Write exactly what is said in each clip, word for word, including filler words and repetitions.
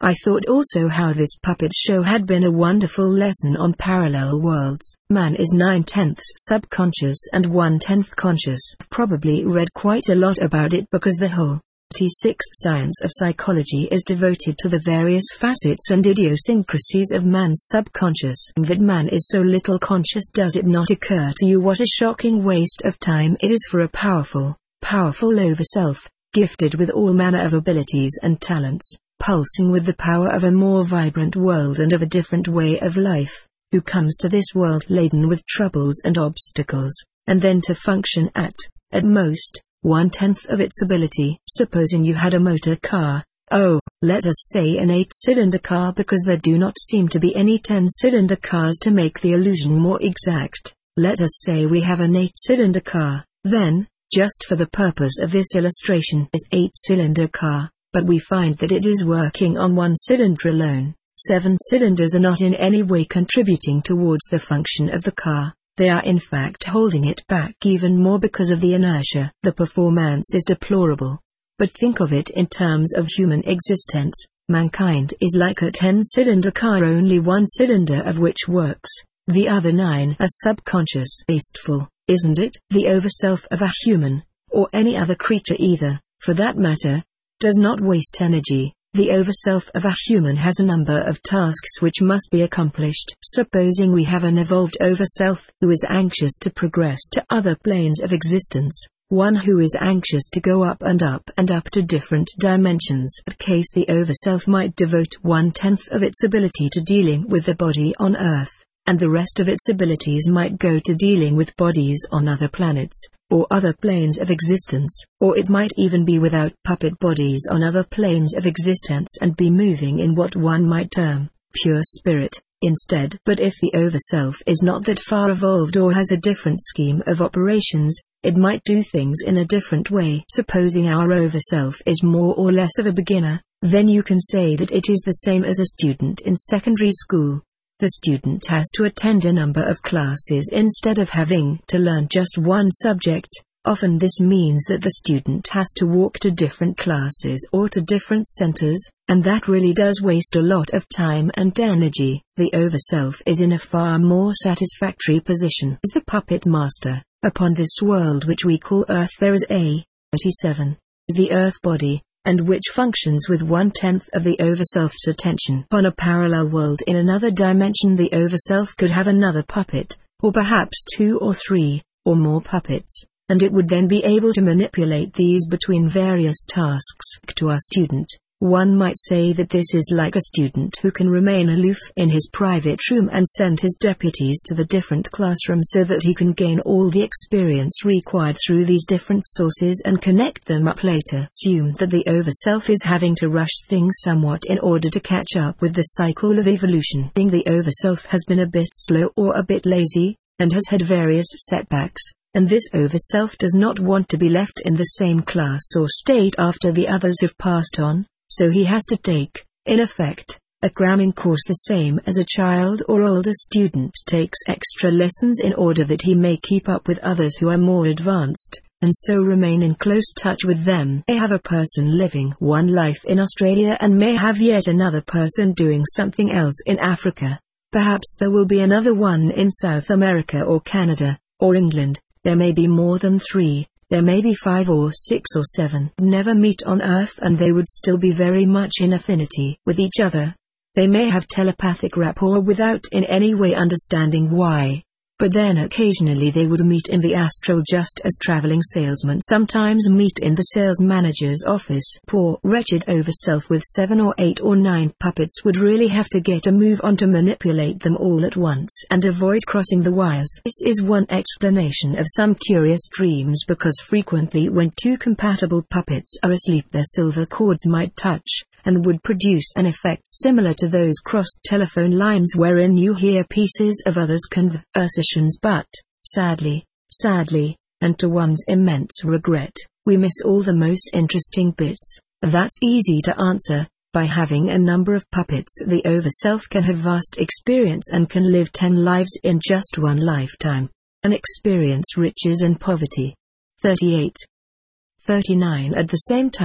I thought also how this puppet show had been a wonderful lesson on parallel worlds. Man is nine-tenths subconscious and one-tenth conscious. I've probably read quite a lot about it because the whole thirty-six science of psychology is devoted to the various facets and idiosyncrasies of man's subconscious. That man is so little conscious, does it not occur to you what a shocking waste of time it is for a powerful, powerful over-self, gifted with all manner of abilities and talents, pulsing with the power of a more vibrant world and of a different way of life, who comes to this world laden with troubles and obstacles, and then to function at, at most, one-tenth of its ability. Supposing you had a motor car, oh, let us say an eight-cylinder car, because there do not seem to be any ten-cylinder cars to make the illusion more exact. Let us say we have an eight-cylinder car, then, just for the purpose of this illustration, is eight-cylinder car. But we find that it is working on one cylinder alone. Seven cylinders are not in any way contributing towards the function of the car. They are in fact holding it back even more because of the inertia. The performance is deplorable. But think of it in terms of human existence. Mankind is like a ten-cylinder car, only one cylinder of which works. The other nine are subconscious. Wasteful, isn't it? The overself of a human, or any other creature either, for that matter, does not waste energy. The overself of a human has a number of tasks which must be accomplished. Supposing we have an evolved overself who is anxious to progress to other planes of existence, one who is anxious to go up and up and up to different dimensions. In that case, the overself might devote one-tenth of its ability to dealing with the body on Earth, and the rest of its abilities might go to dealing with bodies on other planets, or other planes of existence, or it might even be without puppet bodies on other planes of existence and be moving in what one might term pure spirit instead. But if the overself is not that far evolved or has a different scheme of operations, it might do things in a different way. Supposing our overself is more or less of a beginner, then you can say that it is the same as a student in secondary school. The student has to attend a number of classes instead of having to learn just one subject. Often this means that the student has to walk to different classes or to different centers, and that really does waste a lot of time and energy. The overself is in a far more satisfactory position as the puppet master. Upon this world which we call Earth there is a thirty-seven, is the Earth body, and which functions with one-tenth of the overself's attention. On a parallel world in another dimension, the overself could have another puppet, or perhaps two or three, or more puppets, and it would then be able to manipulate these between various tasks. To our student, one might say that this is like a student who can remain aloof in his private room and send his deputies to the different classrooms so that he can gain all the experience required through these different sources and connect them up later. Assume that the overself is having to rush things somewhat in order to catch up with the cycle of evolution. Think the overself has been a bit slow or a bit lazy, and has had various setbacks, and this overself does not want to be left in the same class or state after the others have passed on. So he has to take, in effect, a cramming course the same as a child or older student takes extra lessons in order that he may keep up with others who are more advanced, and so remain in close touch with them. May have a person living one life in Australia and may have yet another person doing something else in Africa. Perhaps there will be another one in South America or Canada, or England. There may be more than three. There may be five or six or seven. Never meet on Earth and they would still be very much in affinity with each other. They may have telepathic rapport without in any way understanding why. But then occasionally they would meet in the astral just as traveling salesmen sometimes meet in the sales manager's office. Poor wretched overself with seven or eight or nine puppets would really have to get a move on to manipulate them all at once and avoid crossing the wires. This is one explanation of some curious dreams, because frequently when two compatible puppets are asleep their silver cords might touch, and would produce an effect similar to those crossed telephone lines wherein you hear pieces of others' conversations. But, sadly, sadly, and to one's immense regret, we miss all the most interesting bits. That's easy to answer. By having a number of puppets, the overself can have vast experience and can live ten lives in just one lifetime. And experience riches and poverty. thirty-eight. thirty-nine at the same time.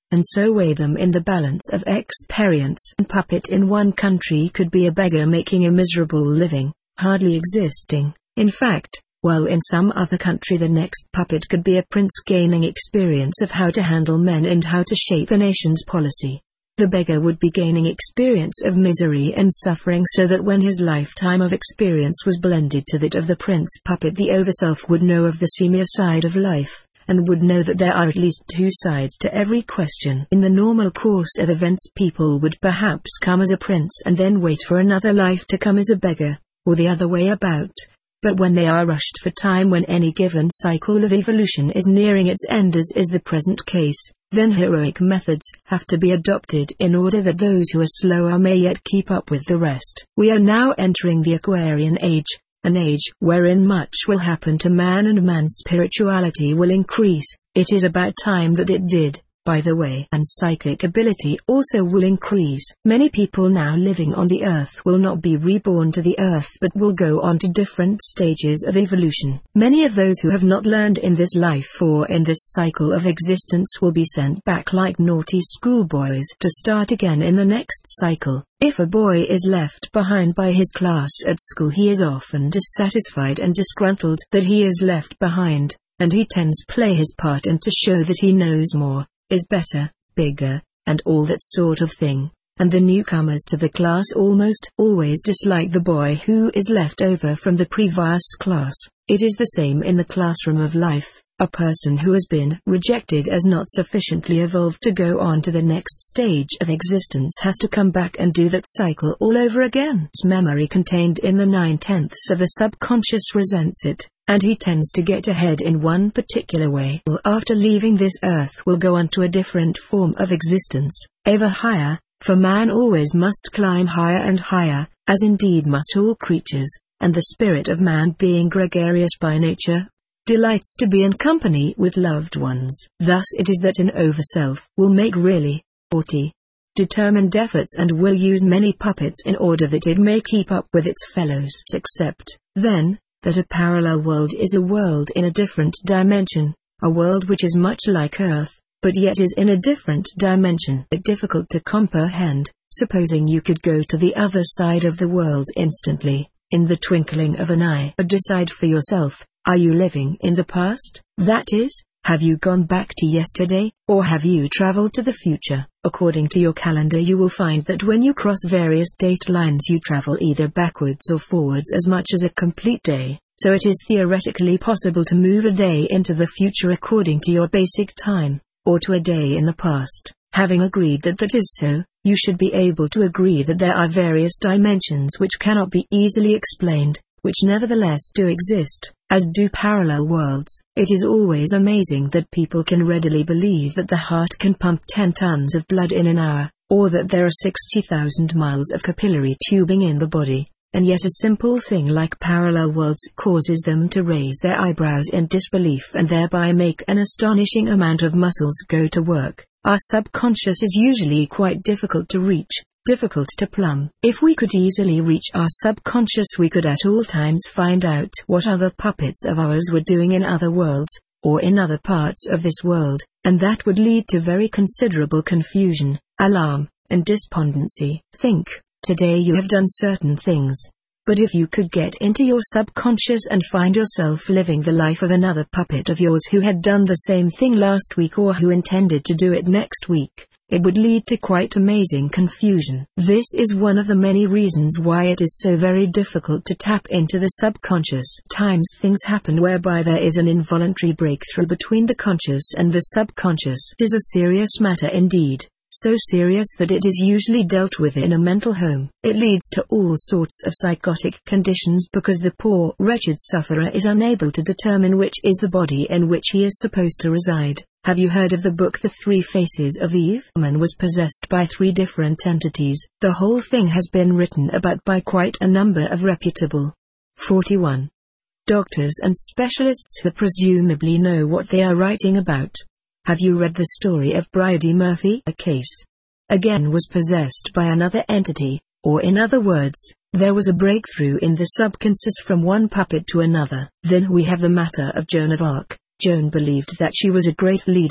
and so weigh them in the balance of experience. A puppet in one country could be a beggar making a miserable living, hardly existing, in fact, while in some other country the next puppet could be a prince gaining experience of how to handle men and how to shape a nation's policy. The beggar would be gaining experience of misery and suffering so that when his lifetime of experience was blended to that of the prince puppet, the overself would know of the seamier side of life, and would know that there are at least two sides to every question. In the normal course of events, people would perhaps come as a prince and then wait for another life to come as a beggar, or the other way about. But when they are rushed for time, when any given cycle of evolution is nearing its end, as is the present case, then heroic methods have to be adopted in order that those who are slower may yet keep up with the rest. We are now entering the Aquarian age, an age wherein much will happen to man and man's spirituality will increase. It is about time that it did, by the way, and psychic ability also will increase. Many people now living on the earth will not be reborn to the earth but will go on to different stages of evolution. Many of those who have not learned in this life or in this cycle of existence will be sent back like naughty schoolboys to start again in the next cycle. If a boy is left behind by his class at school, he is often dissatisfied and disgruntled that he is left behind, and he tends to play his part and to show that he knows more, is better, bigger, and all that sort of thing, and the newcomers to the class almost always dislike the boy who is left over from the previous class. It is the same in the classroom of life. A person who has been rejected as not sufficiently evolved to go on to the next stage of existence has to come back and do that cycle all over again. His memory contained in the nine-tenths of the subconscious resents it, and he tends to get ahead in one particular way. After leaving this earth will go on to a different form of existence, ever higher, for man always must climb higher and higher, as indeed must all creatures, and the spirit of man, being gregarious by nature, delights to be in company with loved ones. Thus it is that an overself will make really haughty, determined efforts and will use many puppets in order that it may keep up with its fellows. Except, then, that a parallel world is a world in a different dimension, a world which is much like Earth, but yet is in a different dimension. It's difficult to comprehend. Supposing you could go to the other side of the world instantly, in the twinkling of an eye. But decide for yourself, are you living in the past? That is, have you gone back to yesterday, or have you traveled to the future? According to your calendar, you will find that when you cross various date lines you travel either backwards or forwards as much as a complete day, so it is theoretically possible to move a day into the future according to your basic time, or to a day in the past. Having agreed that that is so, you should be able to agree that there are various dimensions which cannot be easily explained, which nevertheless do exist, as do parallel worlds. It is always amazing that people can readily believe that the heart can pump ten tons of blood in an hour, or that there are sixty thousand miles of capillary tubing in the body, and yet a simple thing like parallel worlds causes them to raise their eyebrows in disbelief and thereby make an astonishing amount of muscles go to work. Our subconscious is usually quite difficult to reach, difficult to plumb. If we could easily reach our subconscious, we could at all times find out what other puppets of ours were doing in other worlds, or in other parts of this world, and that would lead to very considerable confusion, alarm, and despondency. Think, today you have done certain things. But if you could get into your subconscious and find yourself living the life of another puppet of yours who had done the same thing last week or who intended to do it next week, it would lead to quite amazing confusion. This is one of the many reasons why it is so very difficult to tap into the subconscious. Times things happen whereby there is an involuntary breakthrough between the conscious and the subconscious. It is a serious matter indeed. So serious that it is usually dealt with in a mental home. It leads to all sorts of psychotic conditions because the poor wretched sufferer is unable to determine which is the body in which he is supposed to reside. Have you heard of the book The Three Faces of Eve? Man was possessed by three different entities. The whole thing has been written about by quite a number of reputable forty-one doctors and specialists who presumably know what they are writing about. Have you read the story of Bridie Murphy? A case, again, was possessed by another entity, or in other words, there was a breakthrough in the subconscious from one puppet to another. Then we have the matter of Joan of Arc. Joan believed that she was a great leader,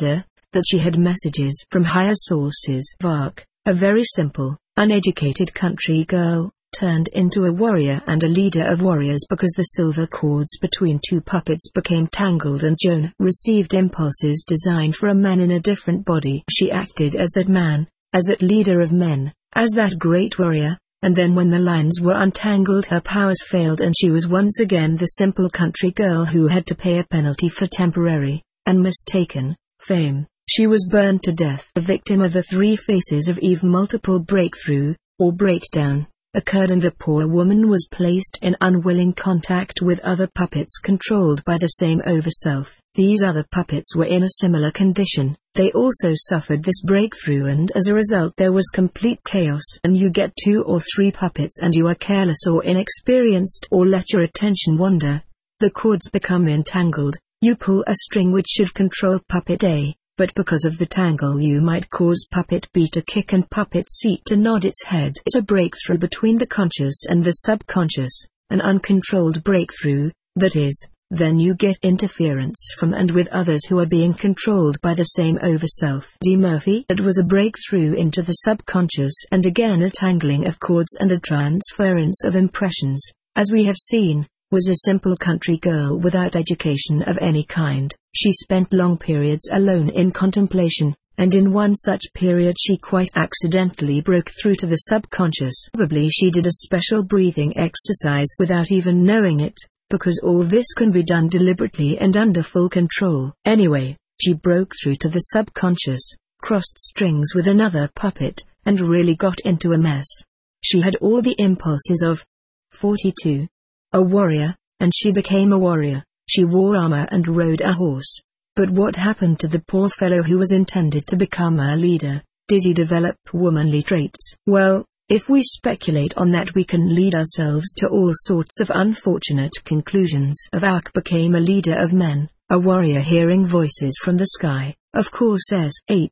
that she had messages from higher sources. Vark, a very simple, uneducated country girl, turned into a warrior and a leader of warriors because the silver cords between two puppets became tangled and Joan received impulses designed for a man in a different body. She acted as that man, as that leader of men, as that great warrior, and then when the lines were untangled her powers failed and she was once again the simple country girl who had to pay a penalty for temporary, and mistaken, fame. She was burned to death. The victim of the three faces of Eve. Multiple breakthrough, or breakdown, occurred and the poor woman was placed in unwilling contact with other puppets controlled by the same overself. These other puppets were in a similar condition. They also suffered this breakthrough and as a result there was complete chaos. And you get two or three puppets and you are careless or inexperienced or let your attention wander. The cords become entangled. You pull a string which should control puppet A, but because of the tangle you might cause puppet B to kick and puppet C to nod its head. It's a breakthrough between the conscious and the subconscious, an uncontrolled breakthrough, that is, then you get interference from and with others who are being controlled by the same overself. D. Murphy. It was a breakthrough into the subconscious and again a tangling of cords and a transference of impressions, as we have seen, was a simple country girl without education of any kind. She spent long periods alone in contemplation, and in one such period she quite accidentally broke through to the subconscious. Probably she did a special breathing exercise without even knowing it, because all this can be done deliberately and under full control. Anyway, she broke through to the subconscious, crossed strings with another puppet, and really got into a mess. She had all the impulses of forty-two. A warrior, and she became a warrior. She wore armor and rode a horse. But what happened to the poor fellow who was intended to become a leader? Did he develop womanly traits? Well, if we speculate on that we can lead ourselves to all sorts of unfortunate conclusions. Vark became a leader of men, a warrior hearing voices from the sky, of course as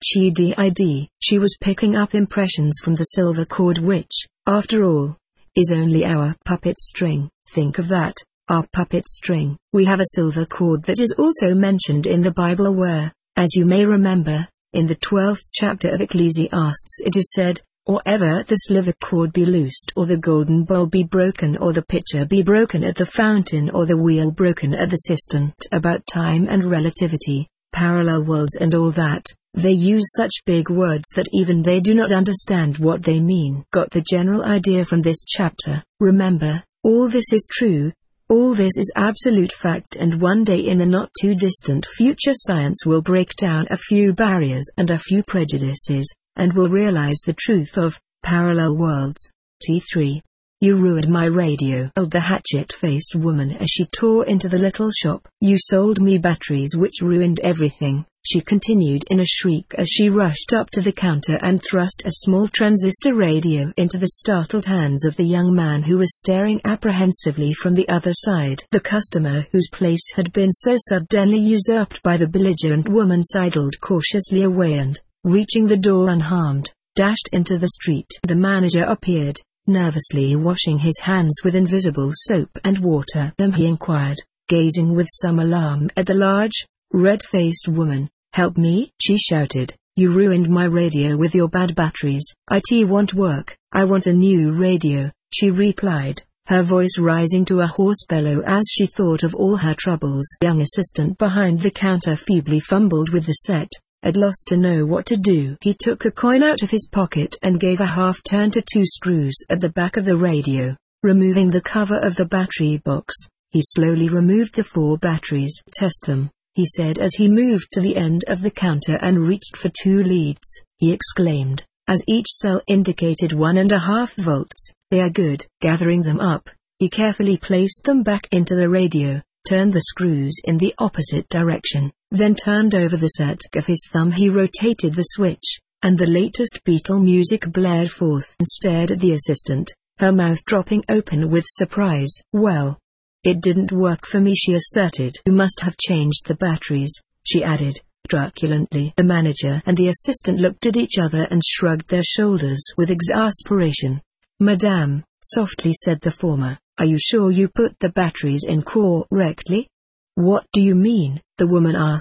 Hedid. She was picking up impressions from the silver cord which, after all, is only our puppet string. Think of that, our puppet string. We have a silver cord that is also mentioned in the Bible where, as you may remember, in the twelfth chapter of Ecclesiastes it is said, or ever the silver cord be loosed or the golden bowl be broken or the pitcher be broken at the fountain or the wheel broken at the cistern. About time and relativity, parallel worlds and all that, they use such big words that even they do not understand what they mean. Got the general idea from this chapter. Remember, all this is true, all this is absolute fact, and one day in the not too distant future science will break down a few barriers and a few prejudices, and will realize the truth of parallel worlds. T three. You ruined my radio, yelled the hatchet-faced woman as she tore into the little shop. You sold me batteries which ruined everything, she continued in a shriek as she rushed up to the counter and thrust a small transistor radio into the startled hands of the young man who was staring apprehensively from the other side. The customer whose place had been so suddenly usurped by the belligerent woman sidled cautiously away and, reaching the door unharmed, dashed into the street. The manager appeared, nervously washing his hands with invisible soap and water. Um, he inquired, gazing with some alarm at the large, red-faced woman. Help me, she shouted. You ruined my radio with your bad batteries. It won't work. I want a new radio, she replied, her voice rising to a hoarse bellow as she thought of all her troubles. The young assistant behind the counter feebly fumbled with the set, at loss to know what to do. He took a coin out of his pocket and gave a half turn to two screws at the back of the radio. Removing the cover of the battery box, he slowly removed the four batteries. Test them, he said as he moved to the end of the counter and reached for two leads. He exclaimed, as each cell indicated one and a half volts, they are good. Gathering them up, he carefully placed them back into the radio, turned the screws in the opposite direction, then turned over the set of his thumb. He rotated the switch, and the latest Beatle music blared forth and stared at the assistant, her mouth dropping open with surprise. Well, it didn't work for me, she asserted. You must have changed the batteries, she added, truculently. The manager and the assistant looked at each other and shrugged their shoulders with exasperation. Madame, softly said the former, are you sure you put the batteries in correctly? What do you mean? The woman asked,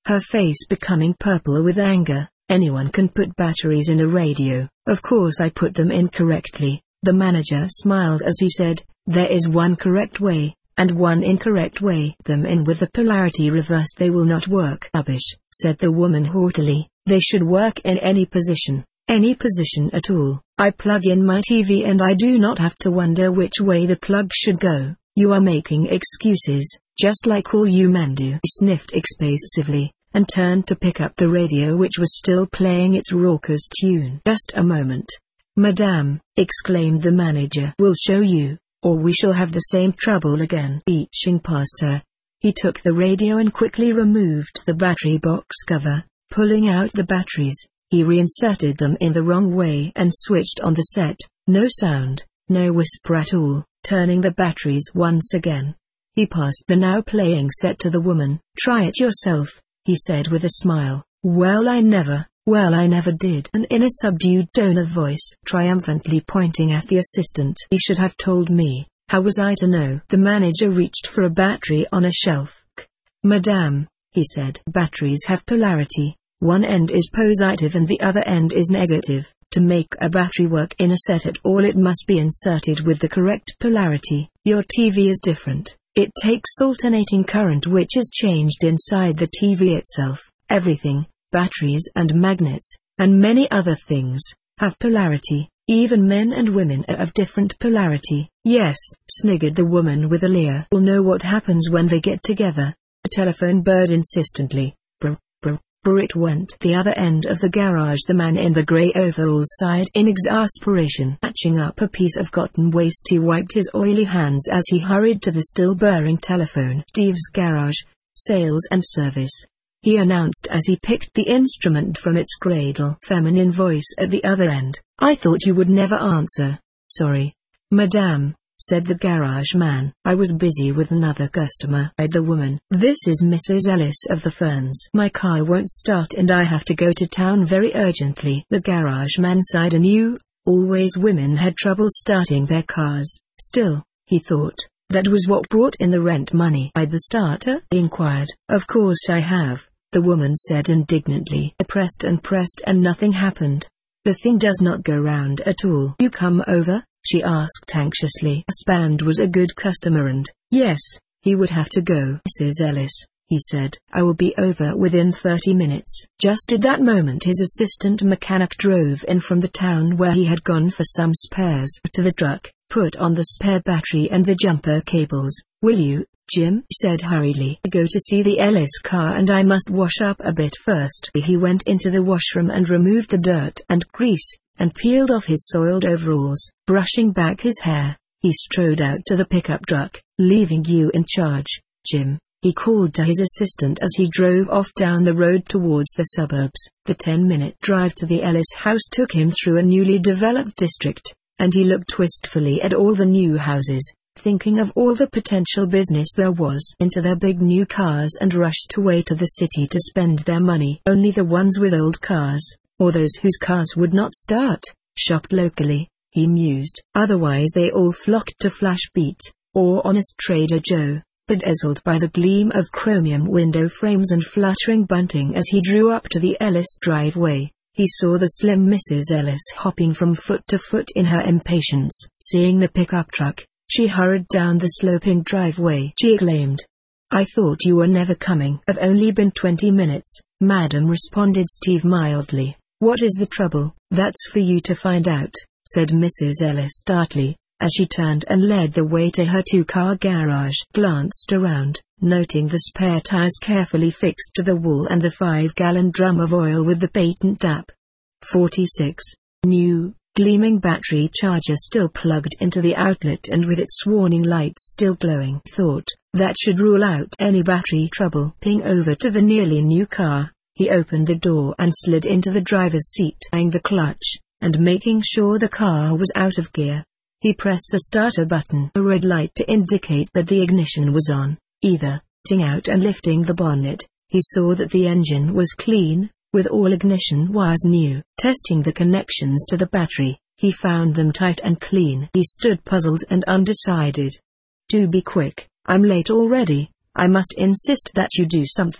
her face becoming purple with anger. "Anyone can put batteries in a radio. Of course I put them in correctly." The manager smiled as he said, "There is one correct way, and one incorrect way. Them in with the polarity reversed, they will not work." "Rubbish," said the woman haughtily. "They should work in any position, any position at all. I plug in my T V and I do not have to wonder which way the plug should go." "You are making excuses, just like all you men do." He sniffed expansively, and turned to pick up the radio which was still playing its raucous tune. "Just a moment, madame," exclaimed the manager. "We'll show you, or we shall have the same trouble again." Reaching past her, he took the radio and quickly removed the battery box cover. Pulling out the batteries, he reinserted them in the wrong way and switched on the set. No sound, no whisper at all. Turning the batteries once again, he passed the now playing set to the woman. "Try it yourself," he said with a smile. "Well I never, well I never did." And in a subdued tone of voice, triumphantly pointing at the assistant. "He should have told me, how was I to know?" The manager reached for a battery on a shelf. "Madame," he said, "batteries have polarity. One end is positive and the other end is negative. To make a battery work in a set at all it must be inserted with the correct polarity. Your T V is different. It takes alternating current which is changed inside the T V itself. Everything, batteries and magnets, and many other things, have polarity. Even men and women are of different polarity." "Yes," sniggered the woman with a leer. "We'll know what happens when they get together." A telephone bird insistently. Brr, brr, brr it went. The other end of the garage. The man in the grey overalls sighed in exasperation. Catching up a piece of cotton waste he wiped his oily hands as he hurried to the still burring telephone. "Steve's Garage, Sales and Service," he announced as he picked the instrument from its cradle. Feminine voice at the other end. "I thought you would never answer." "Sorry, madame," said the garage man. "I was busy with another customer." The woman. "This is Missus Ellis of the Ferns. My car won't start and I have to go to town very urgently." The garage man sighed anew. Always women had trouble starting their cars. Still, he thought, that was what brought in the rent money. "I'd the starter?" he inquired. "Of course I have," the woman said indignantly. I pressed and pressed and nothing happened. The thing does not go round at all. "You come over?" she asked anxiously. Spand was a good customer and, yes, he would have to go. "Missus Ellis," he said, "I will be over within thirty minutes. Just at that moment his assistant mechanic drove in from the town where he had gone for some spares. To the truck, put on the spare battery and the jumper cables. "Will you, Jim?" said hurriedly. "I go to see the Ellis car and I must wash up a bit first." He went into the washroom and removed the dirt and grease, and peeled off his soiled overalls. Brushing back his hair, he strode out to the pickup truck. "Leaving you in charge, Jim," he called to his assistant as he drove off down the road towards the suburbs. The ten-minute drive to the Ellis house took him through a newly developed district, and he looked wistfully at all the new houses, thinking of all the potential business there was. Into their big new cars and rushed away to the city to spend their money. Only the ones with old cars, or those whose cars would not start, shopped locally, he mused. Otherwise they all flocked to Flash Beat, or Honest Trader Joe, bedazzled by the gleam of chromium window frames and fluttering bunting. As he drew up to the Ellis driveway, he saw the slim Missus Ellis hopping from foot to foot in her impatience. Seeing the pickup truck, she hurried down the sloping driveway. She exclaimed, "I thought you were never coming." "I've only been twenty minutes, madam," responded Steve mildly. "What is the trouble?" "That's for you to find out," said Missus Ellis tartly, as she turned and led the way to her two-car garage. Glanced around, noting the spare tires carefully fixed to the wall and the five-gallon drum of oil with the patent tap. forty-six. New, gleaming battery charger still plugged into the outlet and with its warning lights still glowing. Thought, that should rule out any battery trouble. Ping over to the nearly new car, he opened the door and slid into the driver's seat, tying the clutch, and making sure the car was out of gear. He pressed the starter button, a red light to indicate that the ignition was on. Either, ting out and lifting the bonnet, he saw that the engine was clean, with all ignition wires new. Testing the connections to the battery, he found them tight and clean. He stood puzzled and undecided. "Do be quick, I'm late already. I must insist that you do something,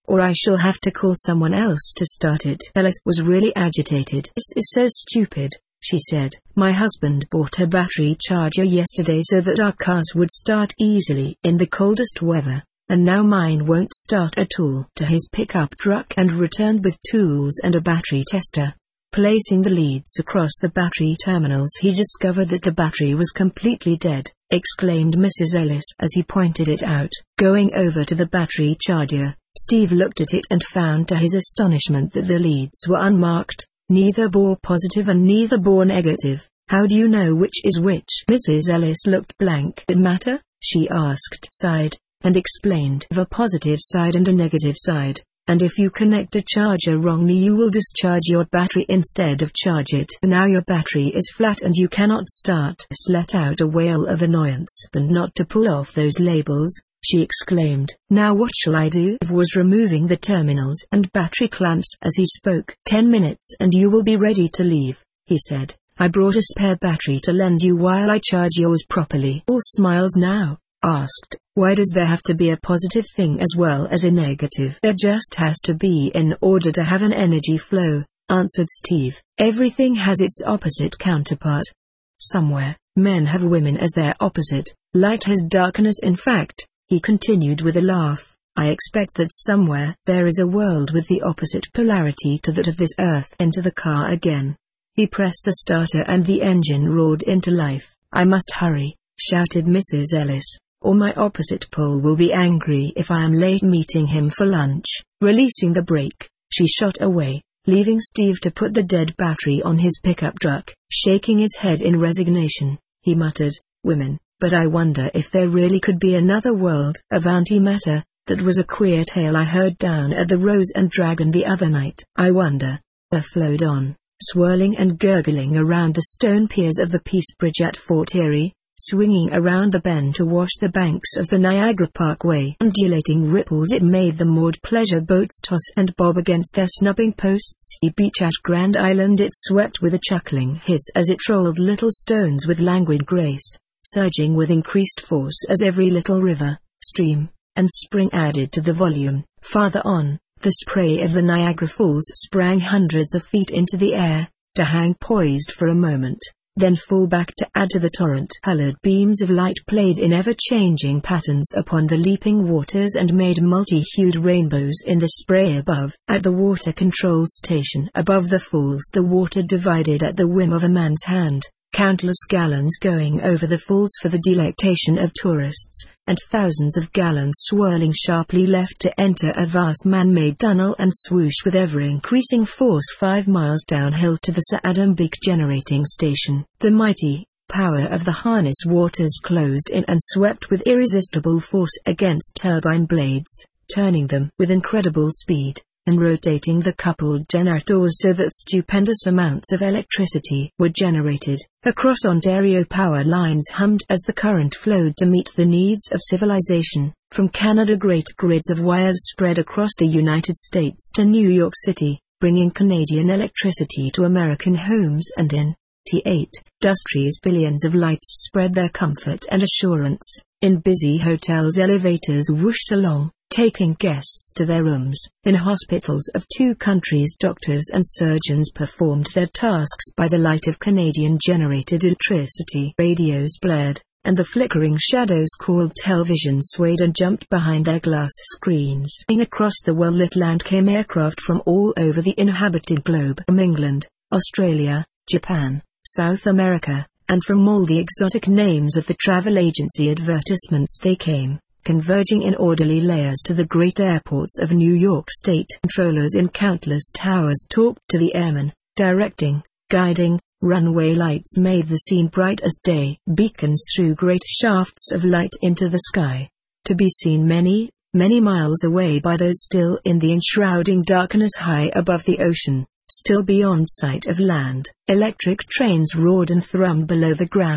or I shall have to call someone else to start it." Alice was really agitated. "This is so stupid," she said. "My husband bought a battery charger yesterday so that our cars would start easily in the coldest weather, and now mine won't start at all." To his pickup truck and returned with tools and a battery tester. Placing the leads across the battery terminals, he discovered that the battery was completely dead, exclaimed Missus Ellis as he pointed it out. Going over to the battery charger, Steve looked at it and found to his astonishment that the leads were unmarked, neither bore positive and neither bore negative. "How do you know which is which?" Missus Ellis looked blank. "It matter?" she asked. "Side," and explained. "A positive side and a negative side. And if you connect a charger wrongly you will discharge your battery instead of charge it. Now your battery is flat and you cannot start." Let out a wail of annoyance. "And not to pull off those labels," she exclaimed. "Now what shall I do?" Steve was removing the terminals and battery clamps as he spoke. Ten minutes and you will be ready to leave," he said. "I brought a spare battery to lend you while I charge yours properly." All smiles now. Asked, "Why does there have to be a positive thing as well as a negative?" "There just has to be in order to have an energy flow," answered Steve. "Everything has its opposite counterpart. Somewhere, men have women as their opposite, light has darkness. In fact," he continued with a laugh, "I expect that somewhere there is a world with the opposite polarity to that of this earth." Into the car again. He pressed the starter and the engine roared into life. "I must hurry," shouted Missus Ellis, "or my opposite pole will be angry if I am late meeting him for lunch." Releasing the brake, she shot away, leaving Steve to put the dead battery on his pickup truck. Shaking his head in resignation, he muttered, "Women, but I wonder if there really could be another world of antimatter. That was a queer tale I heard down at the Rose and Dragon the other night. I wonder." They flowed on, swirling and gurgling around the stone piers of the Peace Bridge at Fort Erie, swinging around the bend to wash the banks of the Niagara Parkway. Undulating ripples it made the moored pleasure boats toss and bob against their snubbing posts. The beach at Grand Island it swept with a chuckling hiss as it rolled little stones with languid grace, surging with increased force as every little river, stream, and spring added to the volume. Farther on, the spray of the Niagara Falls sprang hundreds of feet into the air, to hang poised for a moment, then fall back to add to the torrent. Colored beams of light played in ever-changing patterns upon the leaping waters and made multi-hued rainbows in the spray above. At the water control station above the falls the water divided at the whim of a man's hand, countless gallons going over the falls for the delectation of tourists, and thousands of gallons swirling sharply left to enter a vast man-made tunnel and swoosh with ever-increasing force five miles downhill to the Sa'adambek generating station. The mighty power of the harness waters closed in and swept with irresistible force against turbine blades, turning them with incredible speed, and rotating the coupled generators so that stupendous amounts of electricity were generated. Across Ontario power lines hummed as the current flowed to meet the needs of civilization. From Canada great grids of wires spread across the United States to New York City, bringing Canadian electricity to American homes and in T eight industries billions of lights spread their comfort and assurance. In busy hotels elevators whooshed along, taking guests to their rooms. In hospitals of two countries doctors and surgeons performed their tasks by the light of Canadian-generated electricity. Radios blared, and the flickering shadows called television swayed and jumped behind their glass screens. Across the well-lit land came aircraft from all over the inhabited globe. From England, Australia, Japan, South America, and from all the exotic names of the travel agency advertisements they came, converging in orderly layers to the great airports of New York State. Controllers in countless towers talked to the airmen, directing, guiding. Runway lights made the scene bright as day. Beacons threw great shafts of light into the sky, to be seen many, many miles away by those still in the enshrouding darkness high above the ocean, still beyond sight of land. Electric trains roared and thrummed below the ground,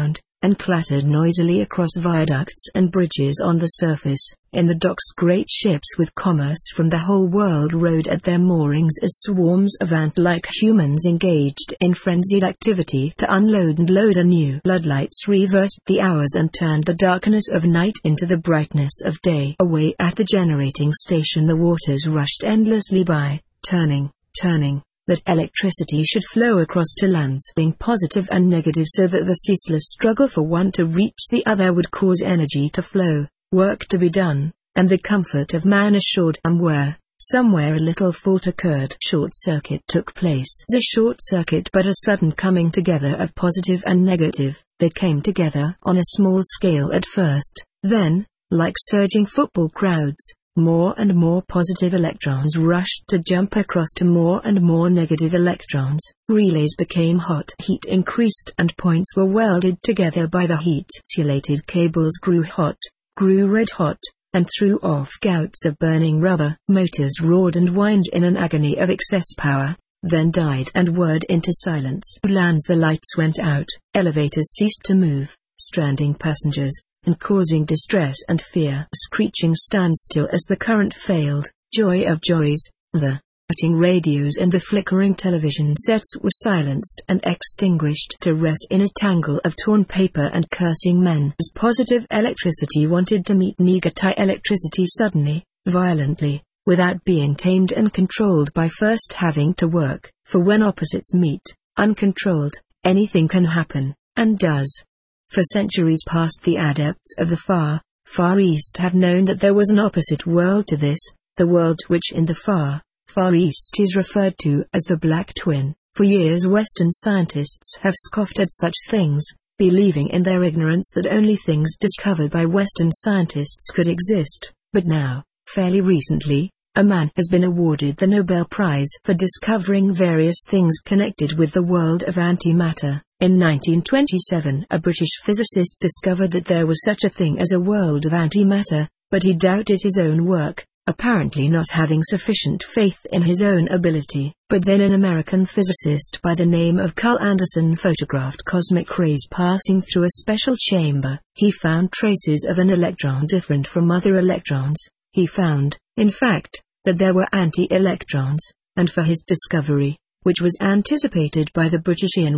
and clattered noisily across viaducts and bridges on the surface. In the docks, great ships with commerce from the whole world rode at their moorings as swarms of ant-like humans engaged in frenzied activity to unload and load anew. Floodlights reversed the hours and turned the darkness of night into the brightness of day. Away at the generating station, the waters rushed endlessly by, turning, turning, that electricity should flow across to lands being positive and negative, so that the ceaseless struggle for one to reach the other would cause energy to flow, work to be done, and the comfort of man assured. And where, somewhere a little fault occurred, short circuit took place. A short circuit, but a sudden coming together of positive and negative. They came together on a small scale at first, then, like surging football crowds, more and more positive electrons rushed to jump across to more and more negative electrons. Relays became hot. Heat increased and points were welded together by the heat. Insulated cables grew hot, grew red hot, and threw off gouts of burning rubber. Motors roared and whined in an agony of excess power, then died and whirred into silence. Lands, the lights went out, elevators ceased to move, stranding passengers, and causing distress and fear. A screeching standstill as the current failed. Joy of joys, the shouting radios and the flickering television sets were silenced and extinguished to rest in a tangle of torn paper and cursing men. As positive electricity wanted to meet negative electricity suddenly, violently, without being tamed and controlled by first having to work, for when opposites meet, uncontrolled, anything can happen, and does. For centuries past, the adepts of the far, far East have known that there was an opposite world to this, the world which in the far, far East is referred to as the Black Twin. For years Western scientists have scoffed at such things, believing in their ignorance that only things discovered by Western scientists could exist. But now, fairly recently, a man has been awarded the Nobel Prize for discovering various things connected with the world of antimatter. In nineteen twenty-seven, a British physicist discovered that there was such a thing as a world of antimatter, but he doubted his own work, apparently not having sufficient faith in his own ability. But then an American physicist by the name of Carl Anderson photographed cosmic rays passing through a special chamber. He found traces of an electron different from other electrons. He found, in fact, that there were anti-electrons, and for his discovery, which was anticipated by the British in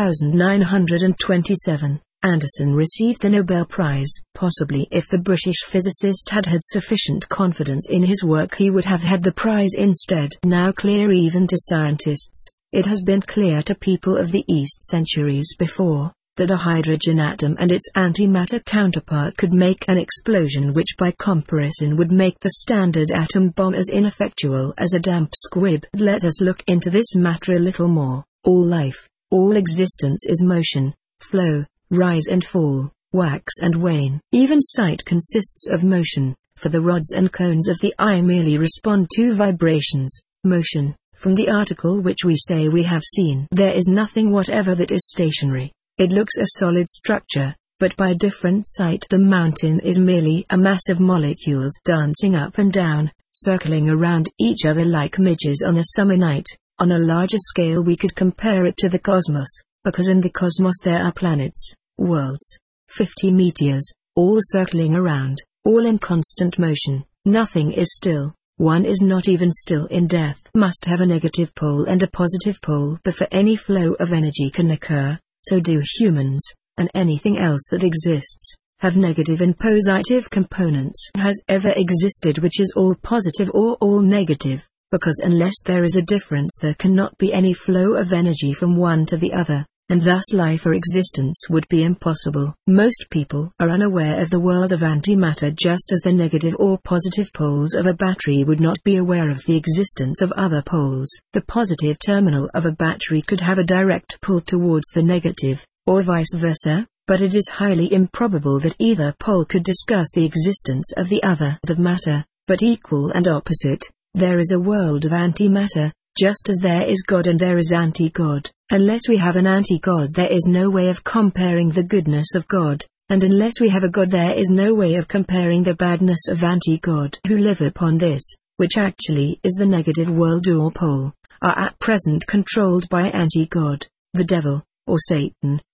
nineteen twenty-seven, Anderson received the Nobel Prize. Possibly if the British physicist had had sufficient confidence in his work, he would have had the prize instead. Now clear even to scientists, it has been clear to people of the East centuries before, that a hydrogen atom and its antimatter counterpart could make an explosion which by comparison would make the standard atom bomb as ineffectual as a damp squib. Let us look into this matter a little more. All life, all existence is motion, flow, rise and fall, wax and wane. Even sight consists of motion, for the rods and cones of the eye merely respond to vibrations, motion, from the article which we say we have seen. There is nothing whatever that is stationary. It looks a solid structure, but by different sight the mountain is merely a mass of molecules dancing up and down, circling around each other like midges on a summer night. On a larger scale we could compare it to the cosmos, because in the cosmos there are planets, worlds, fifty meteors, all circling around, all in constant motion. Nothing is still. One is not even still in death. Must have a negative pole and a positive pole before any flow of energy can occur. So do humans, and anything else that exists, have negative and positive components. Has ever existed which is all positive or all negative, because unless there is a difference there cannot be any flow of energy from one to the other, and thus life or existence would be impossible. Most people are unaware of the world of antimatter, just as the negative or positive poles of a battery would not be aware of the existence of other poles. The positive terminal of a battery could have a direct pull towards the negative, or vice versa, but it is highly improbable that either pole could discuss the existence of the other. The matter, but equal and opposite. There is a world of antimatter, just as there is God and there is anti-God. Unless we have an anti-God there is no way of comparing the goodness of God, and unless we have a God there is no way of comparing the badness of anti-God. Who live upon this, which actually is the negative world or pole, are at present controlled by anti-God, the devil, or Satan,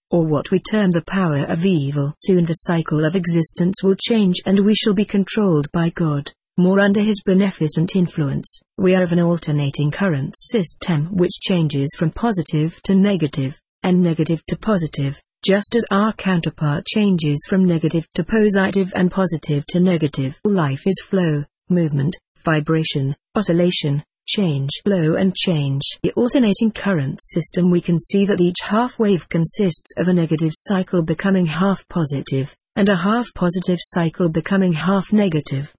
or what we term the power of evil. Soon the cycle of existence will change and we shall be controlled by God, more under His beneficent influence. We are of an alternating current system which changes from positive to negative, and negative to positive, just as our counterpart changes from negative to positive and positive to negative. Life is flow, movement, vibration, oscillation, change. Flow and change. The alternating current system, we can see that each half wave consists of a negative cycle becoming half positive, and a half positive cycle becoming half negative.